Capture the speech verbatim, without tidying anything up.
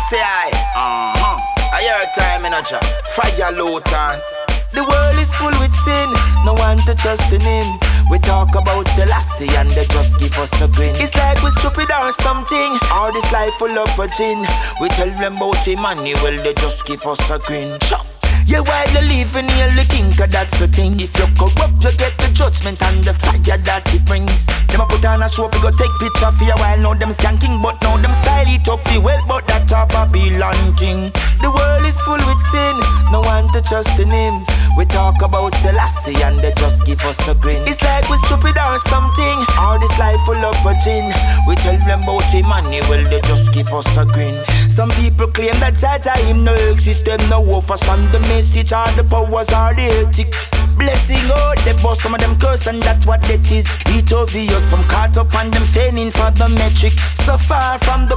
Lassie I. Uh-huh. I hear a time in a job. Fire Luton. The world is full with sin, no one to trust in him. We talk about Selassie and they just give us a grin. It's like we're stupid or something. All this life full of a gin. We tell them about him and he will they just give us a grin. Chop. Yeah, while you living here, the king, cause that's the thing. If you're corrupt, you get the judgment and the fire that it brings. Them a put on a show, we go take picture for a while. Now them skanking, but now them style it up for well. But that a Babylon thing. The world is full with sin, no one to trust in him. We talk about Selassie and they just give us a grin. It's like we're stupid or something. All this life full of a gin. We tell them about him and he will they just give us a grin. Some people claim that Jaja him no exist. Them no offer some the message or the powers or the ethics. Blessing out they boss, some of them curse and that's what that is. It obvious, some caught up on them feigning for the metric. So far from the